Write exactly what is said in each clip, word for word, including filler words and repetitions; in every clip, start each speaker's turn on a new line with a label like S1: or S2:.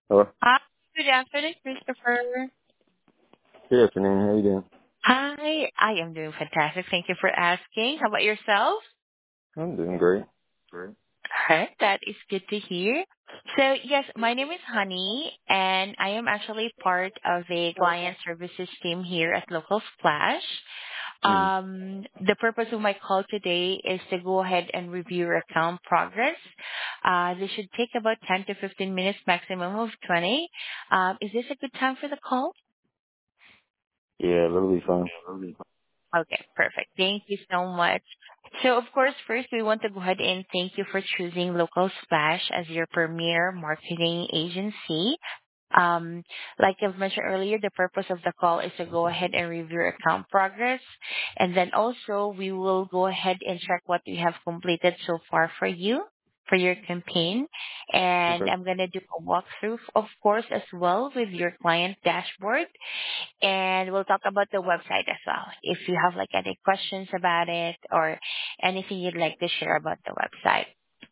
S1: Hello.
S2: Hi, good afternoon, Christopher.
S1: Good afternoon. How you doing?
S2: Hi, I am doing fantastic. Thank you for asking. How about yourself?
S1: I'm doing great. Great.
S2: Alright, that is good to hear. So yes, my name is Honey, and I am actually part of a client services team here at Local Splash.
S1: Mm-hmm.
S2: Um, the purpose of my call today is to go ahead and review your account progress. Uh, this should take about ten to fifteen minutes, maximum of twenty. Um, is this a good time for the call?
S1: Yeah, that'll be fine.
S2: Okay, perfect. Thank you so much. So, of course, first we want to go ahead and thank you for choosing Local Splash as your premier marketing agency. Um, like I've mentioned earlier, the purpose of the call is to go ahead and review your account progress. And then also we will go ahead and check what we have completed so far for you, for your campaign. And
S1: Okay.
S2: I'm going to do a walkthrough, of course, as well with your client dashboard, and we'll talk about the website as well. If you have like any questions about it or anything you'd like to share about the website.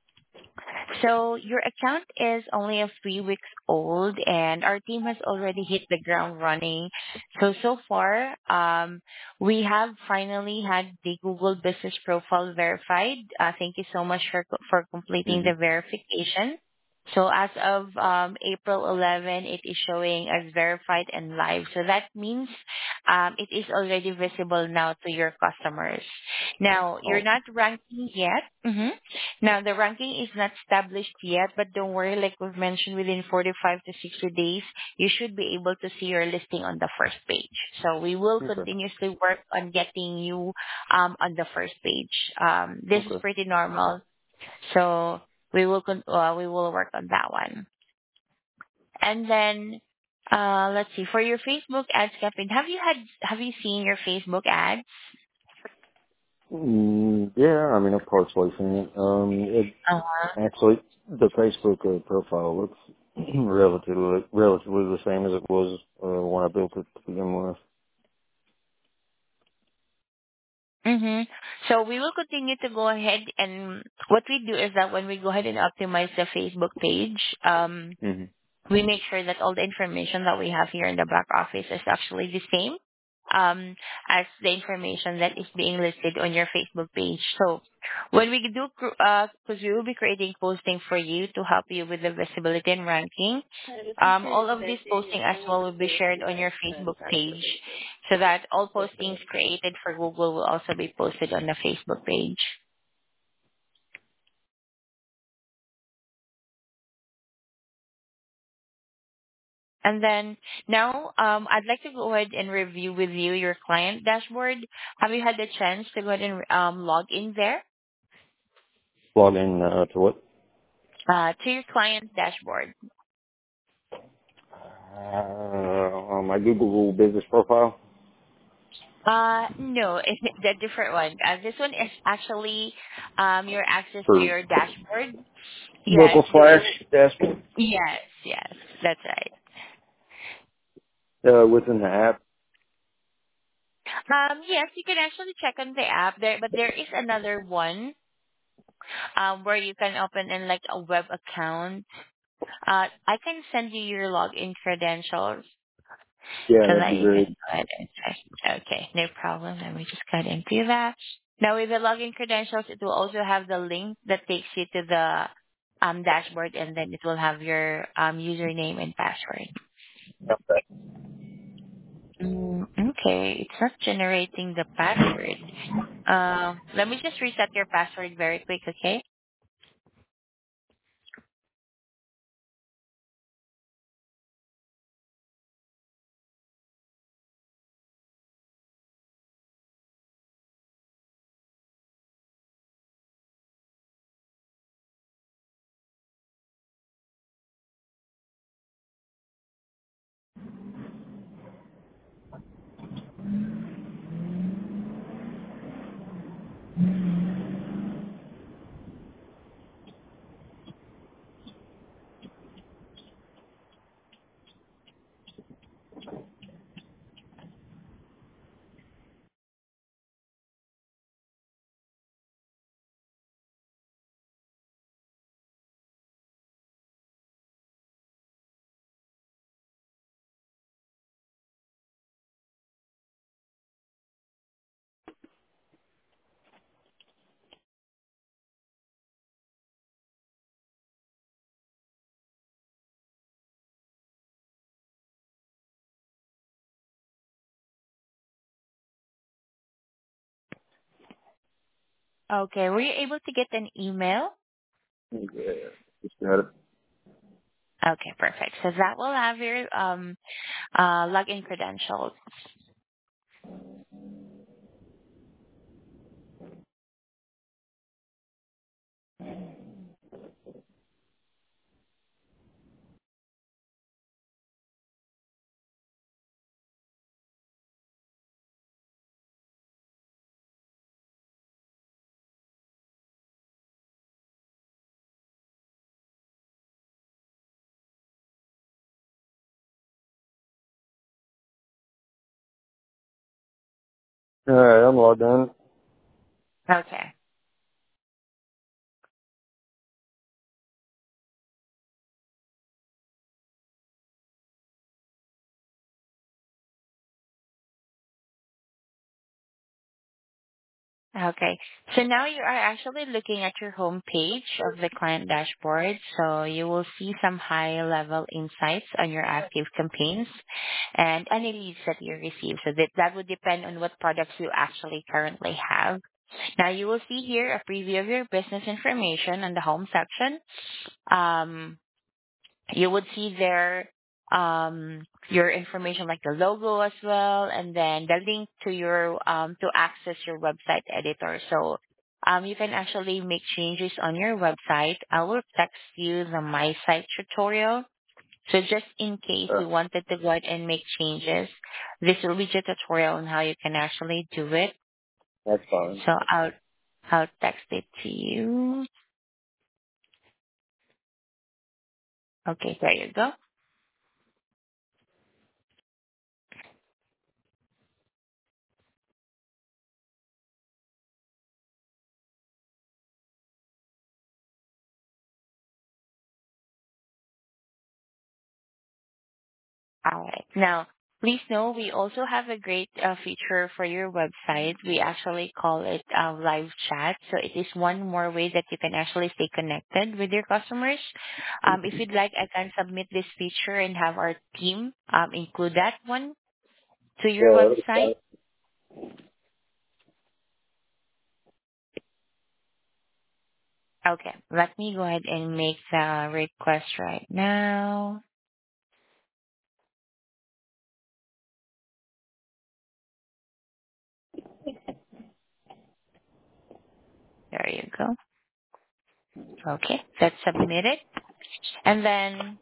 S2: So your account is only a three weeks old and our team has already hit the ground running. So, so far, um, we have finally had the Google Business Profile verified. Uh, thank you so much for, for completing
S1: Mm-hmm.
S2: the verification. So as of um, April eleventh, it is showing as verified and live. So that means um, it is already visible now to your customers. Now, you're
S1: Awesome.
S2: not ranking yet. Mhm. Now, the ranking is not established yet, but don't worry, like we've mentioned, within forty-five to sixty days, you should be able to see your listing on the first page. So we will
S1: Okay.
S2: continuously work on getting you um, on the first page. Um, this is
S1: Okay.
S2: pretty normal. So we will con- uh, we will work on that one. And then uh, let's see, for your Facebook ads campaign, have you had have you seen your Facebook ads?
S1: Mm, yeah, I mean, I've partially seen it. Um, it
S2: Uh-huh.
S1: actually, the Facebook uh, profile looks relatively relatively the same as it was uh, when I built it to begin with.
S2: Mm-hmm. So we will continue to go ahead, and what we do is that when we go ahead and optimize the Facebook page, um,
S1: Mm-hmm.
S2: we make sure that all the information that we have here in the back office is actually the same um, as the information that is being listed on your Facebook page. So when we do, because we will be creating posting for you to help you with the visibility and ranking, um, all of this posting as well will be shared on your Facebook page so that all postings created for Google will also be posted on the Facebook page. And then now, um, I'd like to go ahead and review with you your client dashboard. Have you had the chance to go ahead and um, log in there
S1: Log in uh, to what?
S2: uh, to your client dashboard?
S1: Uh, on my Google business profile.
S2: Uh, no, it's the different one. Uh, this one is actually um, your access to
S1: For
S2: your dashboard. Yes,
S1: local
S2: this
S1: slash
S2: is,
S1: dashboard.
S2: yes, yes, that's right.
S1: Uh, within the app.
S2: Um, yes, you can actually check on the app there, but there is another one um, where you can open in like a web account. Uh, I can send you your login credentials
S1: Yeah,
S2: so
S1: that'd
S2: that
S1: be
S2: you can
S1: great.
S2: go ahead and check. Okay, no problem. Let me just go ahead and do that. Now with the login credentials, it will also have the link that takes you to the um, dashboard, and then it will have your um, username and password. Mm, okay, it's not generating the password. Uh, let me just reset your password very quick, okay? Okay. Were you able to get an email?
S1: Yeah. Just got it.
S2: Okay, perfect. So that will have your um uh login credentials.
S1: All right, I'm logged in.
S2: Okay. Okay. So now you are actually looking at your home page of the client dashboard. So you will see some high level insights on your active campaigns and any leads that you receive. So that, that would depend on what products you actually currently have. Now you will see here a preview of your business information on the home section. Um, you would see there um, your information like the logo as well, and then the link to your um, to access your website editor. So um, you can actually make changes on your website. I will text you the My Site tutorial. So just in case
S1: Uh,
S2: you wanted to go ahead and make changes, this will be the tutorial on how you can actually do it.
S1: that's fine.
S2: So I'll I'll text it to you. Okay, there you go. All right. Now, please know we also have a great uh, feature for your website. We actually call it uh, live chat. So it is one more way that you can actually stay connected with your customers. Um, if you'd like, I can submit this feature and have our team um, include that one to your
S1: Yeah, that's
S2: website.
S1: fine.
S2: Okay. Let me go ahead and make the request right now. There you go. Okay. That's submitted. And then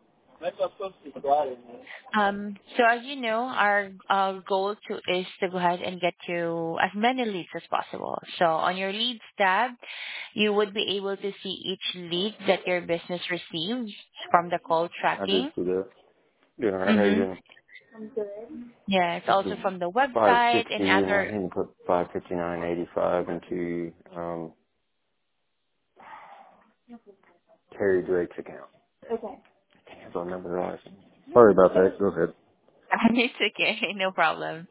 S2: Um, so as you know, our our goal to is to go ahead and get you as many leads as possible. So on your leads tab, you would be able to see each lead that your business receives from the call
S1: I did
S2: tracking.
S1: see that. Yeah, all right, how you
S2: Mm-hmm.
S1: doing?
S2: Yeah, it's
S1: This
S2: also
S1: is
S2: from the
S1: five
S2: website
S1: fifty,
S2: and
S1: and I
S2: other.
S1: didn't put five fifty nine eighty five into um Terry Drake's account. I don't remember the last name. Sorry about that. Go ahead.
S2: It's okay, no problem.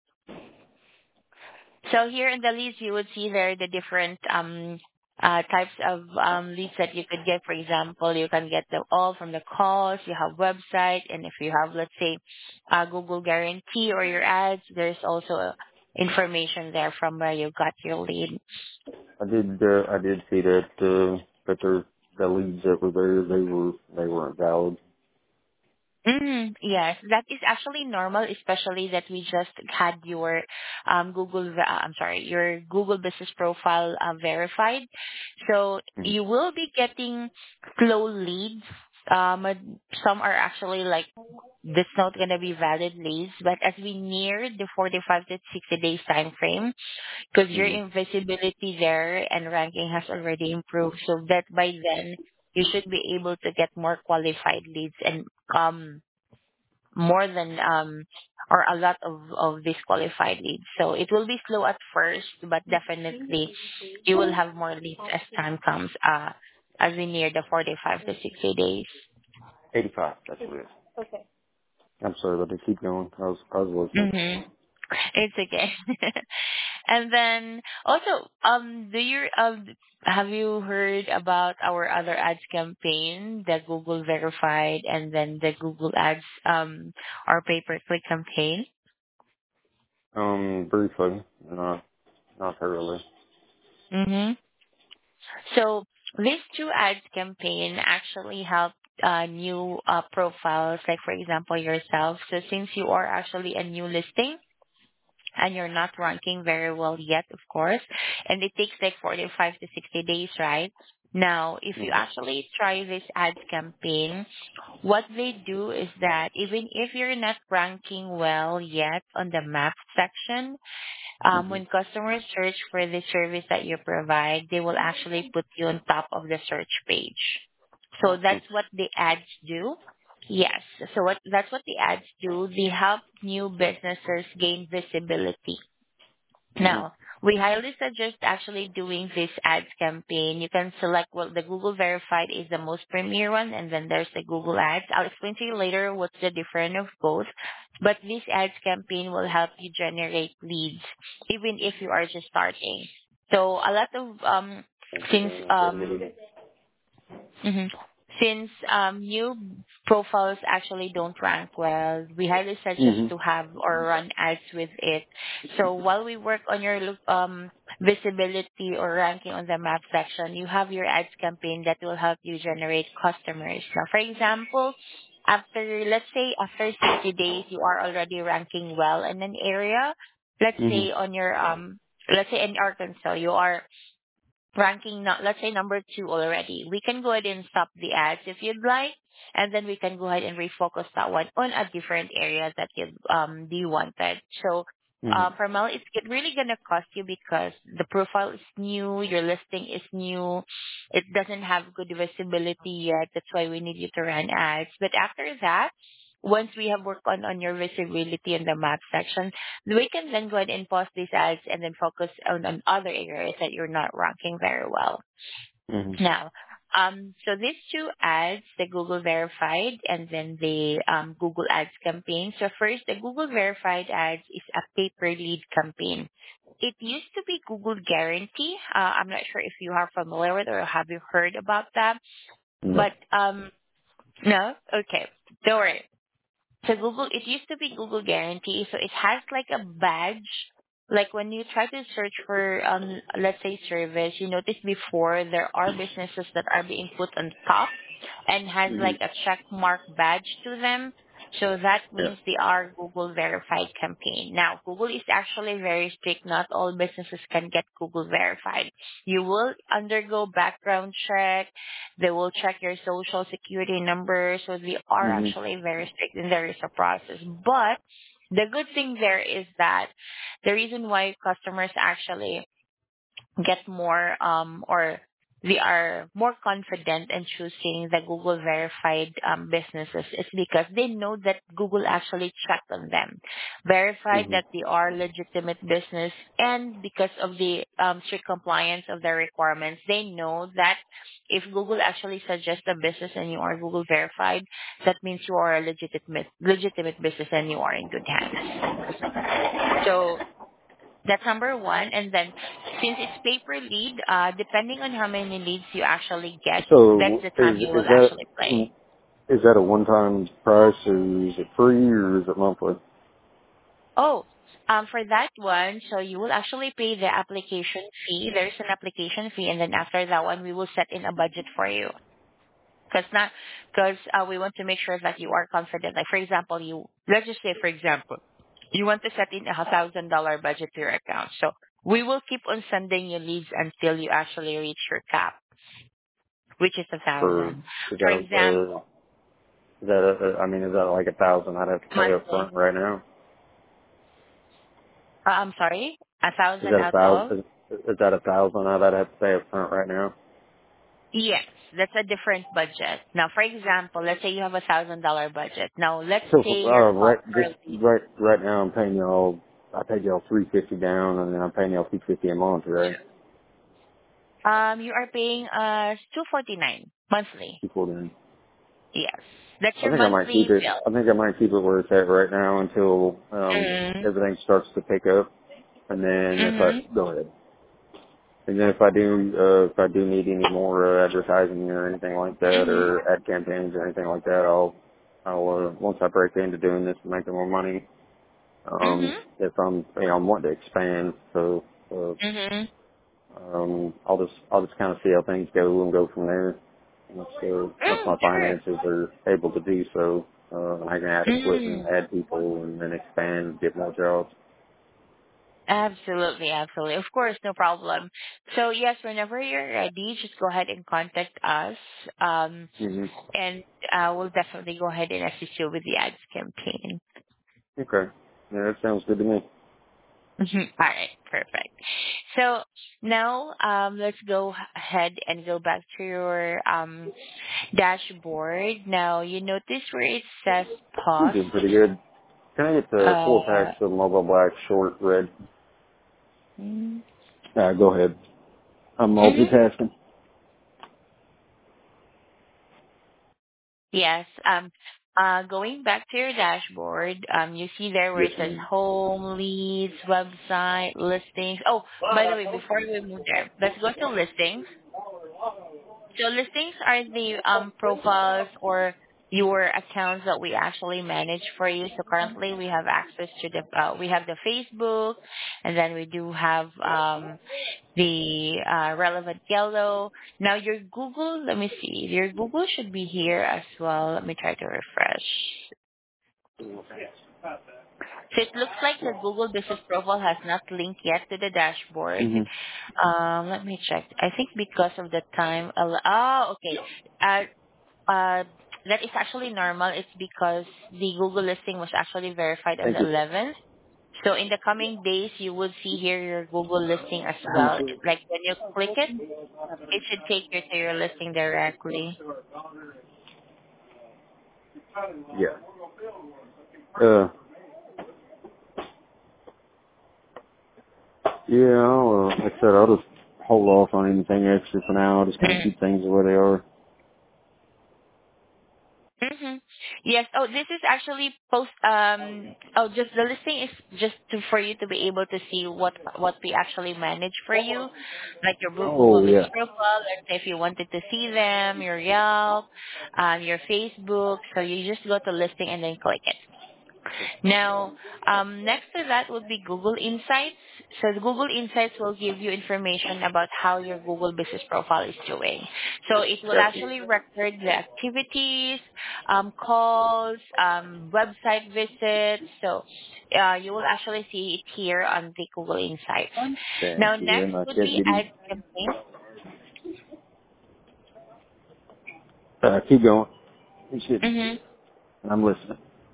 S2: So here in the leads, you would see there the different um, uh, types of um, leads that you could get. For example, you can get them all from the calls. You have website, and if you have, let's say, uh, Google Guarantee or your ads, there's also uh, information there from where you got your lead.
S1: I did. Uh, I did see that. Uh, that there, the leads that were there, they were they weren't valid.
S2: Mm, yes, that is actually normal, especially that we just had your um, Google, ve- uh, I'm sorry, your Google Business Profile uh, verified. So
S1: Mm-hmm.
S2: you will be getting slow leads. Um, uh, some are actually like this not gonna be valid leads, but as we near the forty-five to sixty days time frame, because your
S1: Mm-hmm.
S2: invisibility there and ranking has already improved, so that by then you should be able to get more qualified leads and um more than um or a lot of of these qualified leads. So it will be slow at first, but definitely you will have more leads as time comes uh as we near the forty-five to sixty days.
S1: eighty five. That's what it is. I'm sorry, but they keep going. I was I was listening.
S2: Mhm. It's okay. And then also, um, do you um have you heard about our other ads campaign, the Google Verified, and then the Google Ads um our pay per click campaign?
S1: Um, briefly, not not thoroughly.
S2: Mm-hmm. So these two ads campaign actually help uh, new uh, profiles, like for example yourself. So since you are actually a new listing and you're not ranking very well yet, of course, and it takes like forty-five to sixty days, right? Now, if you
S1: Mhm.
S2: actually try this ads campaign, what they do is that even if you're not ranking well yet on the map section, um,
S1: Mhm.
S2: when customers search for the service that you provide, they will actually put you on top of the search page. So that's
S1: Awesome.
S2: what the ads do. Yes. So what that's what the ads do. They help new businesses gain visibility.
S1: Mhm.
S2: Now, we highly suggest actually doing this ads campaign. You can select, well, the Google Verified is the most premier one, and then there's the Google Ads. I'll explain to you later what's the difference of both. But this ads campaign will help you generate leads, even if you are just starting. So a lot of, um,
S1: Thank you
S2: since,
S1: very much. Have a good
S2: um,
S1: evening.
S2: hmm Since um, new profiles actually don't rank well, we highly suggest
S1: Mhm.
S2: to have or run ads with it. So while we work on your look- um, visibility or ranking on the map section, you have your ads campaign that will help you generate customers. Now, for example, after, let's say, after sixty days, you are already ranking well in an area. Let's
S1: Mhm.
S2: say on your, um, let's say in Arkansas, you are ranking, not, let's say number two already. We can go ahead and stop the ads if you'd like, and then we can go ahead and refocus that one on a different area that you um you wanted. So,
S1: Mhm.
S2: uh, for Mel, it's g- really gonna cost you because the profile is new, your listing is new, it doesn't have good visibility yet. That's why we need you to run ads. But after that, once we have worked on on your visibility in the map section, we can then go ahead and pause these ads and then focus on, on other areas that you're not ranking very well.
S1: Mhm.
S2: Now, um, so these two ads, the Google Verified and then the um, Google Ads campaign. So first, the Google Verified ads is a pay-per-lead campaign. It used to be Google Guarantee. Uh, I'm not sure if you are familiar with or have you heard about that.
S1: No.
S2: But um, no, okay, don't worry. So Google, it used to be Google Guarantee, so it has like a badge. Like when you try to search for, um, let's say service, you notice before there are businesses that are being put on top and has like
S1: Mhm.
S2: a check mark badge to them. So that
S1: Yeah.
S2: means they are Google verified campaign. Now, Google is actually very strict. Not all businesses can get Google verified. You will undergo background check, they will check your social security number. So they are
S1: Mhm.
S2: actually very strict and there is a process. But the good thing there is that the reason why customers actually get more um or they are more confident in choosing the Google verified um, businesses is because they know that Google actually checked on them, verified
S1: Mhm.
S2: that they are legitimate business, and because of the um, strict compliance of their requirements, they know that if Google actually suggests a business and you are Google verified, that means you are a legitimate legitimate business and you are in good hands. So that's number one. And then since it's pay per lead, uh, depending on how many leads you actually get, that's
S1: So
S2: the
S1: is
S2: time you will
S1: is that
S2: actually play.
S1: is that a one time price or is it free or is it monthly?
S2: Oh, um, for that one, so you will actually pay the application fee. There's an application fee, and then after that one, we will set in a budget for you. Because not, because uh, we want to make sure that you are confident. Like for example, you let's just say, for example, you want to set in a thousand dollar budget to your account. So we will keep on sending you leads until you actually reach your cap, which is a
S1: For
S2: thousand.
S1: is
S2: For
S1: that uh,
S2: example,
S1: is that a, I mean is that like a thousand I'd have to pay up
S2: monthly.
S1: front right now?
S2: Uh, I'm sorry, a
S1: Is
S2: thousand
S1: that a
S2: out of.
S1: thousand? Is, is that a thousand I'd have to pay up front right now?
S2: Yes, that's a different budget. Now, for example, let's say you have a thousand dollar budget. Now, let's
S1: So
S2: say
S1: uh,
S2: your
S1: right,
S2: cost per
S1: just
S2: lead.
S1: right, right now, I'm paying y'all. I paid y'all three fifty down, and then I'm paying y'all two fifty a month, right?
S2: Um, you are paying us two forty nine monthly.
S1: Two forty.
S2: Yes, that's
S1: I
S2: your
S1: think I might keep
S2: monthly
S1: it.
S2: bill.
S1: I think I might keep it where it's at right now until um
S2: Mhm.
S1: everything starts to pick up, and then if I
S2: Mhm.
S1: go ahead, and then if I do, uh, if I do need any more uh, advertising or anything like that,
S2: Mhm.
S1: or ad campaigns or anything like that, I'll, I'll uh, once I break into doing this and making more money, um,
S2: Mhm.
S1: if I'm, you know, I'm wanting to expand, so. Uh,
S2: Mhm.
S1: Um, I'll just I'll just kind of see how things go and go from there. Once, uh, once
S2: Mm,
S1: my
S2: sure.
S1: finances are able to do so, uh, I can add equipment,
S2: Mm.
S1: add people, and then expand, get more jobs.
S2: Absolutely, absolutely. Of course, no problem. So yes, whenever you're ready, just go ahead and contact us. Um,
S1: hmm
S2: and uh, we'll definitely go ahead and assist you with the ads campaign.
S1: Okay. Yeah, that sounds good to me.
S2: Mhm. All right, perfect. So now um, let's go ahead and go back to your um, dashboard. Now you notice where it says
S1: I'm
S2: pause.
S1: doing pretty good. Can I get the four
S2: Uh,
S1: packs of mobile black short red?
S2: mm,
S1: Uh, go ahead. I'm
S2: mhm.
S1: multitasking.
S2: Yes. Um, uh, going back to your dashboard, um, you see there where
S1: Yes,
S2: it says
S1: ma'am.
S2: home, leads, website, listings. Oh, by the way, before we move there, let's go to listings. So listings are the um profiles or your accounts that we actually manage for you. So currently we have access to the uh, we have the Facebook, and then we do have um the uh, relevant yellow. Now your Google, let me see, your Google should be here as well. Let me try to refresh. So it looks like the Google business profile has not linked yet to the dashboard.
S1: hmm
S2: Um, let me check. I think because of the time. al- Oh, okay. Uh, uh, that is actually normal. It's because the Google listing was actually verified on
S1: Thank
S2: the
S1: you.
S2: eleventh. So in the coming days, you will see here your Google listing as well. Like when you click it, it should take you to your listing directly.
S1: Yeah. Uh, yeah, I'll, uh, like I said, I'll just hold off on anything extra for now. I'll just kind of keep things the way they are.
S2: Mm-hmm. Yes. Oh, this is actually post. Um. Oh, just the listing is just to, for you to be able to see what what we actually manage for you, like your Goo- Google
S1: Oh,
S2: Business
S1: yeah.
S2: profile. Let's say if you wanted to see them, your Yelp, um, your Facebook. So you just go to listing and then click it. Now, um, next to that would be Google Insights. So the Google Insights will give you information about how your Google business profile is doing. So it will
S1: Gotcha.
S2: actually record the activities, um, calls, um, website visits. So uh, you will actually see it here on the Google Insights.
S1: Thank
S2: Now,
S1: you very
S2: next
S1: much.
S2: would
S1: Yeah,
S2: be
S1: Giddy.
S2: Ad Campaign.
S1: Uh, keep going. You should.
S2: Mm-hmm.
S1: I'm listening.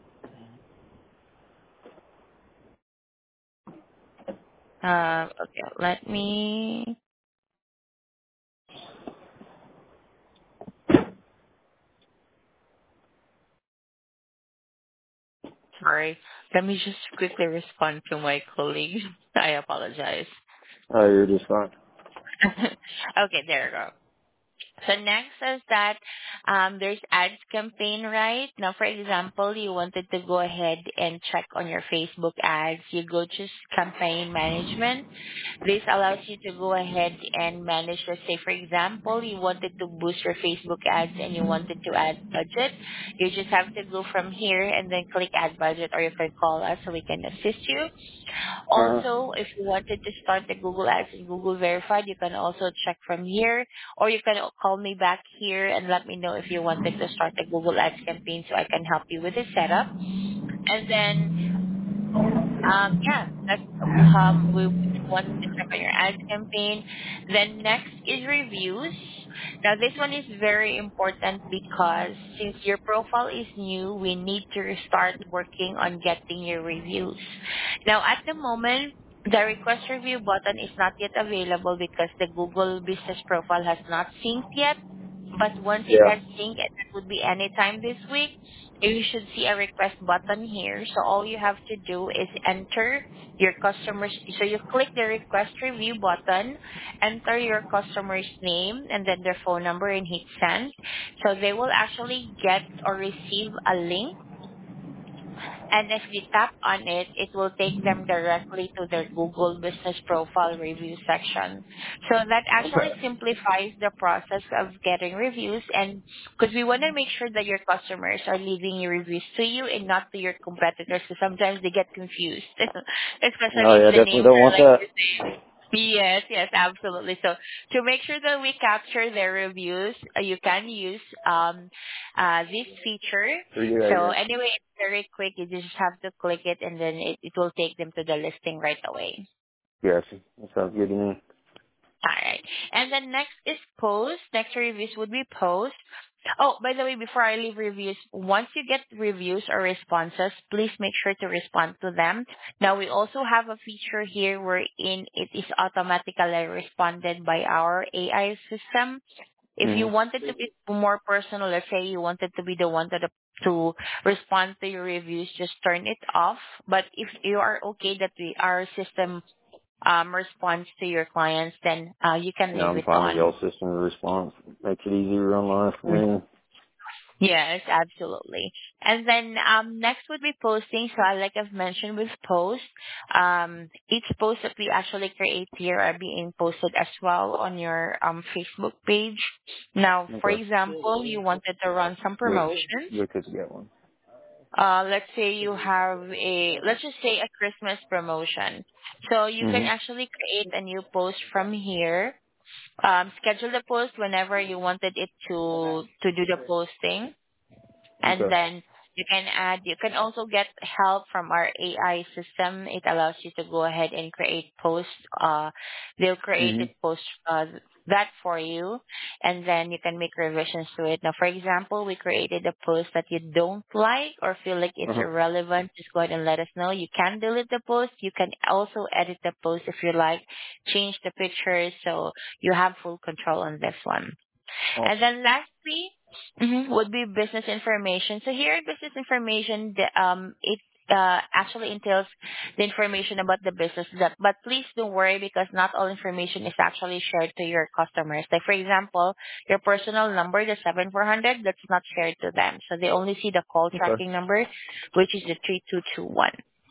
S2: Uh, okay, let me. Sorry. Let me just quickly respond to my colleague. I apologize.
S1: Oh, you're just fine.
S2: Okay, there we go. So next is that um, there's ads campaign, right? Now, for example, you wanted to go ahead and check on your Facebook ads. You go to campaign management. This allows you to go ahead and manage, let's say, for example, you wanted to boost your Facebook ads and you wanted to add budget. You just have to go from here and then click add budget, or you can call us so we can assist you.
S1: Uh-huh.
S2: Also, if you wanted to start the Google Ads and Google Verified, you can also check from here, or you can call me back here and let me know if you wanted to start the Google Ads campaign so I can help you with the setup. And then um, yeah, that's um, we wanted to check on your ads campaign. Then next is reviews. Now this one is very important because since your profile is new, we need to start working on getting your reviews. Now at the moment, the request review button is not yet available because the Google business profile has not synced yet. But once it
S1: Yeah.
S2: has synced, and that would be anytime this week, you should see a request button here. So all you have to do is enter your customer's, so you click the request review button, enter your customer's name and then their phone number and hit send. So they will actually get or receive a link, and if you tap on it, it will take them directly to their Google Business Profile review section. So that actually
S1: Okay.
S2: simplifies the process of getting reviews, and because we want to make sure that your customers are leaving your reviews to you and not to your competitors, because sometimes they get confused,
S1: Oh,
S2: especially
S1: yeah,
S2: if the
S1: definitely
S2: names
S1: don't
S2: are
S1: want
S2: like
S1: that.
S2: the same. Yes, yes, absolutely. So to make sure that we capture their reviews, uh, you can use um uh this feature.
S1: Pretty good
S2: So
S1: idea.
S2: anyway, it's very quick. You just have to click it and then it, it will take them to the listing right away.
S1: Gotcha. That sounds good to me.
S2: All right. And then next is post. Next reviews would be post. Oh, by the way, before I leave reviews, once you get reviews or responses, please make sure to respond to them. Now, we also have a feature here wherein it is automatically responded by our A I system. If you
S1: Mhm.
S2: wanted to be more personal, let's say you wanted to be the one to, the, to respond to your reviews, just turn it off. But if you are okay that we, our system um, responds to your clients, then uh, you can
S1: No,
S2: leave
S1: I'm
S2: it
S1: fine with
S2: on.
S1: y'all's system of response. Makes it easier online for
S2: Mm.
S1: me.
S2: Yes, absolutely. And then um, next would be posting. So I like I've mentioned with post, um, each post that we actually create here are being posted as well on your um, Facebook page. Now, for
S1: Okay.
S2: example, you wanted to run some
S1: Good.
S2: promotions.
S1: Good to get one.
S2: Uh, let's say you have a, let's just say a Christmas promotion. So you can
S1: Mhm.
S2: actually create a new post from here, um, schedule the post whenever you wanted it to to do the posting, and
S1: Okay.
S2: then you can add. You can also get help from our A I system. It allows you to go ahead and create posts. Uh, they'll create it
S1: Mhm.
S2: post uh, that for you, and then you can make revisions to it. Now, for example, we created a post that you don't like or feel like
S1: Uh
S2: it's
S1: huh.
S2: irrelevant. Just go ahead and let us know. You can delete the post. You can also edit the post if you like, change the pictures, so you have full control on this one. And
S1: Awesome.
S2: then lastly, mhm, would be business information. So here in business information, the, um, it uh, actually entails the information about the business. That, but please don't worry because not all information is actually shared to your customers. Like for example, your personal number, the seven four hundred, that's not shared to them. So they only see the call
S1: Okay.
S2: tracking number, which is the three two two one.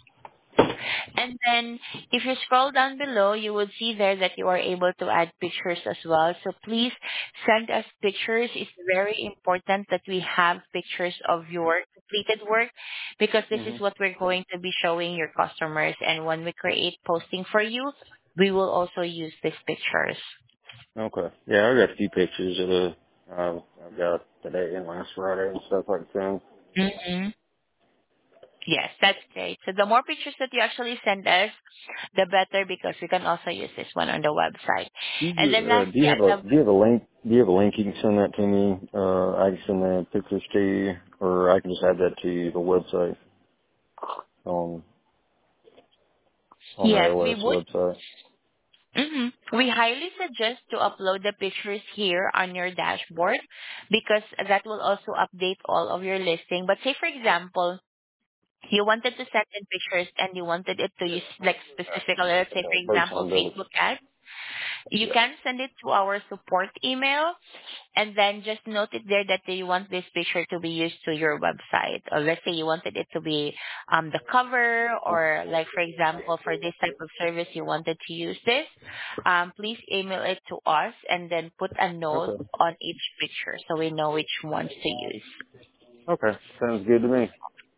S2: And then if you scroll down below, you would see there that you are able to add pictures as well. So please send us pictures. It's very important that we have pictures of your completed work because this is
S1: Mhm.
S2: what we're going to be showing your customers. And when we create posting for you, we will also use these pictures.
S1: Okay. Yeah, I got a few pictures of the uh, I've got today and last Friday and stuff like that.
S2: hmm Yes, that's great. So the more pictures that you actually send us, the better because we can also use this one on the website.
S1: Do
S2: And
S1: you,
S2: then
S1: uh, do you
S2: lastly,
S1: have
S2: at
S1: a
S2: the
S1: do you have a link? Do you have a link you can send that to me? Uh, I can send the pictures to you, or I can just add that to the website on on the
S2: yes,
S1: L
S2: we
S1: S
S2: would.
S1: website.
S2: hmm We highly suggest to upload the pictures here on your dashboard because that will also update all of your listing. But say, for example, you wanted to send in pictures and you wanted it to use like specifically, let's say, for
S1: Birch
S2: example,
S1: on Village.
S2: Facebook ads, you
S1: Yeah.
S2: can send it to our support email and then just note it there that you want this picture to be used to your website. Or let's say you wanted it to be um, the cover, or like for example, for this type of service you wanted to use this. Um, please email it to us and then put a note
S1: Okay.
S2: on each picture so we know which ones to use.
S1: Okay. Sounds good to me.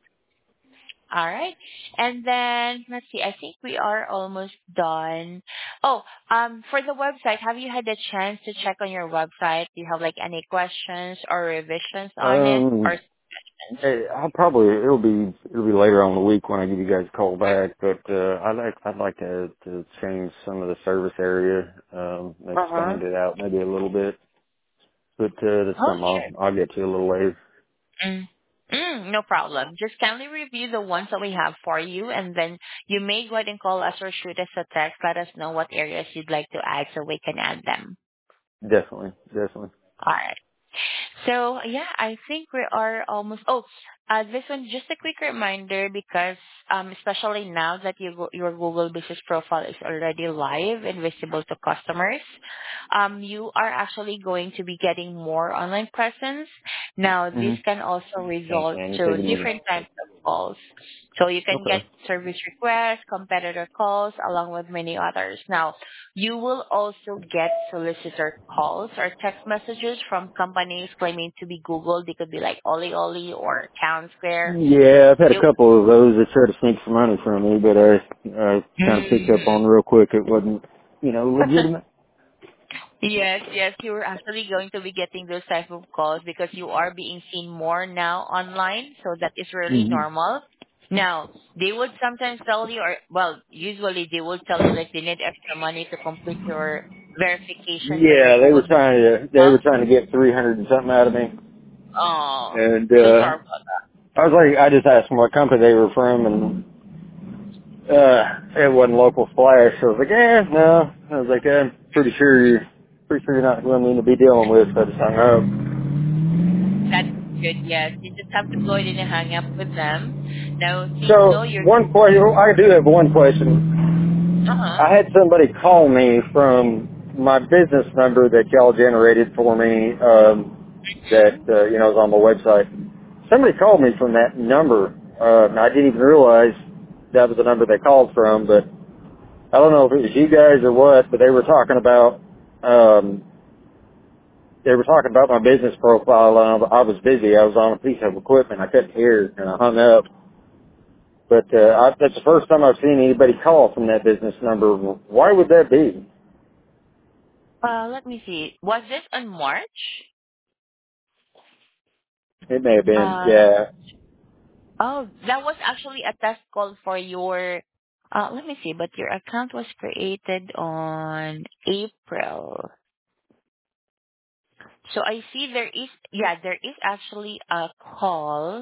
S2: All right. And then let's see, I think we are almost done. Oh, um for the website, have you had a chance to check on your website? Do you have like any questions or revisions on it or
S1: Um,
S2: suggestions?
S1: hey, I'll probably it'll be it'll be later on in the week when I give you guys a call back. But uh, I'd like I'd like to to change some of the service area, um,
S2: Uh-huh.
S1: expand it out maybe a little bit. But uh, that's
S2: Oh,
S1: something I'll
S2: sure.
S1: I'll get to a little later.
S2: Mm. Mm, no problem. Just kindly review the ones that we have for you, and then you may go ahead and call us or shoot us a text. Let us know what areas you'd like to add so we can add them.
S1: Definitely, definitely.
S2: All right. So yeah, I think we are almost. Oh, uh, this one just a quick reminder because um, especially now that you, go- your Google Business Profile is already live and visible to customers, um, you are actually going to be getting more online presence. Now, this
S1: Mhm.
S2: can also
S1: Can
S2: result
S1: can you
S2: to
S1: take it easy?
S2: different types of calls. So you can get
S1: Okay.
S2: service requests, competitor calls, along with many others. Now, you will also get solicitor calls or text messages from companies claiming to be Google. They could be like Oli Oli or Town Square.
S1: Yeah, I've had a
S2: You,
S1: couple of those that tried to sneak some money from me, but I I kind of picked up
S2: mm,
S1: on real quick it wasn't. you know, legitimate.
S2: Yes, yes, you're actually going to be getting those type of calls because you are being seen more now online, so that is really
S1: hmm
S2: normal. Now, they would sometimes tell you, or well, usually they will tell you like they need extra money to complete your verification, so
S1: Yeah,
S2: they
S1: they were
S2: would
S1: trying to they
S2: help.
S1: were trying to get three hundred and something out of me,
S2: Oh,
S1: and
S2: so
S1: uh,
S2: sorry about
S1: I was like, I just asked them what company they were from, and uh, it wasn't local Splash. So I was like, eh, no. I was like, eh, I'm pretty sure you're pretty sure you're not who I mean to be dealing with. So I just hung up.
S2: that. That's good. Yes, you just have to go ahead and hang up with them. Now, since you
S1: So
S2: know you're.
S1: one question, I do have one question.
S2: Uh huh.
S1: I had somebody call me from my business number that y'all generated for me, um, that, uh, you know, is on my website. Somebody called me from that number. Uh, and I didn't even realize that was the number they called from, but I don't know if it was you guys or what, but they were talking about, um, they were talking about my business profile. And I was busy. I was on a piece of equipment. I couldn't hear, and I hung up. But uh, I, that's the first time I've seen anybody call from that business number. Why would that be?
S2: Uh, let me see. Was this on March?
S1: It may have been,
S2: Uh,
S1: yeah.
S2: Oh, that was actually a test call for your, uh, let me see, but your account was created on April. So I see there is, yeah, there is actually a call.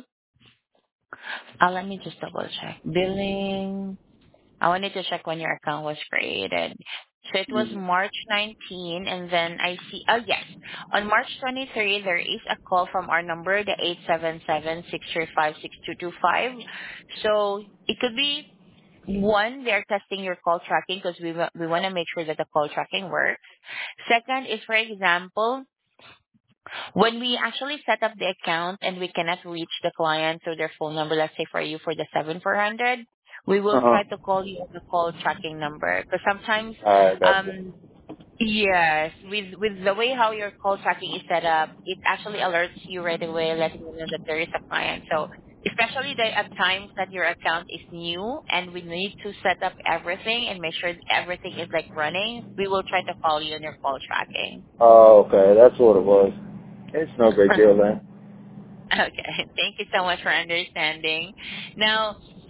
S2: Uh, let me just double check. Billing. I wanted to check when your account was created. So it was March nineteenth, and then I see, oh yes, on March twenty-third, there is a call from our number, the eight seven seven, six three five, six two two five. So it could be one, they're testing your call tracking because we wa- we want to make sure that the call tracking works. Second is, for example, when we actually set up the account and we cannot reach the client through their phone number, let's say for you for the seven four hundred, we will
S1: Uh-huh.
S2: try to call you on the call tracking number because sometimes
S1: I got you.
S2: um yes, with with the way how your call tracking is set up, it actually alerts you right away, letting you know that there is a client. So especially the at times that your account is new and we need to set up everything and make sure that everything is like running, we will try to call you on your call tracking.
S1: Oh, okay. That's what it was. It's no big deal then.
S2: Okay. Thank you so much for understanding. Now,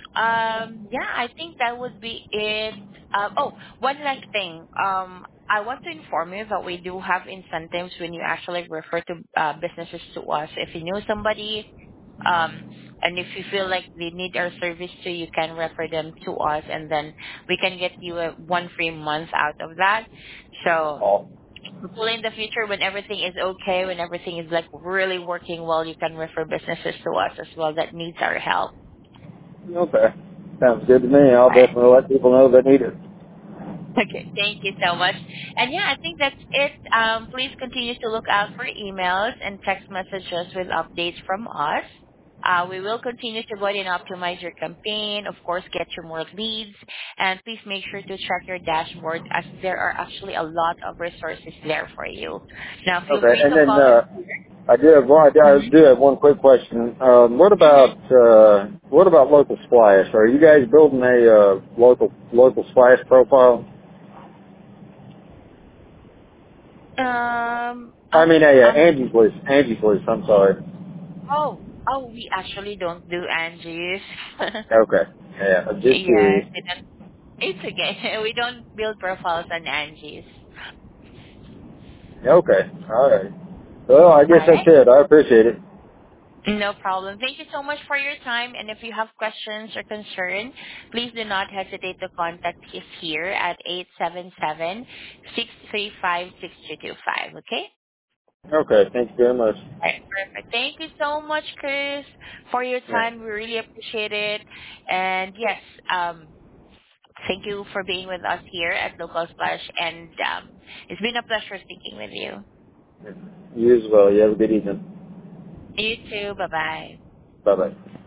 S2: um, yeah, I think that would be it. Uh, oh, one last thing. Um, I want to inform you that we do have incentives when you actually refer to uh, businesses to us. If you know somebody, um, and if you feel like they need our service too, you can refer them to us, and then we can get you a one free month out of that. So
S1: Oh,
S2: hopefully in the future when everything is okay, when everything is like really working well, you can refer businesses to us as well that needs our help.
S1: okay. Sounds good to me. I'll
S2: All right.
S1: definitely let people know that need it.
S2: Okay, thank you so much. And yeah, I think that's it. Um, please continue to look out for emails and text messages with updates from us. Uh, we will continue to go ahead and optimize your campaign, of course, get you more leads, and please make sure to check your dashboard as there are actually a lot of resources there for you. Now, feel
S1: Okay,
S2: free
S1: and
S2: to
S1: then
S2: call us
S1: uh,
S2: here.
S1: I do have one. I do have one quick question. Um, what
S2: Mm-hmm.
S1: about uh, what about local splash? Are you guys building a uh, local local splash profile?
S2: Um,
S1: I
S2: um,
S1: mean, a uh,
S2: um,
S1: Angie's list. Angie's list. I'm sorry.
S2: oh, oh, we actually don't do Angie's.
S1: Okay. Yeah, I'm just
S2: Yes,
S1: curious.
S2: we don't, it's okay. We don't build profiles on Angie's.
S1: Okay. All right. Well, I
S2: All
S1: guess that's
S2: right.
S1: it. I appreciate it.
S2: No problem. Thank you so much for your time. And if you have questions or concern, please do not hesitate to contact us here at eight seven seven, six three five, six two two five. Okay?
S1: Okay. Thank you very much.
S2: All right, perfect. Thank you so much, Chris, for your
S1: Yeah.
S2: time. We really appreciate it. And yes, um, thank you for being with us here at Local Splash. And um, it's been a pleasure speaking with you.
S1: You as well. You have a good evening.
S2: You too. Bye bye.
S1: Bye bye.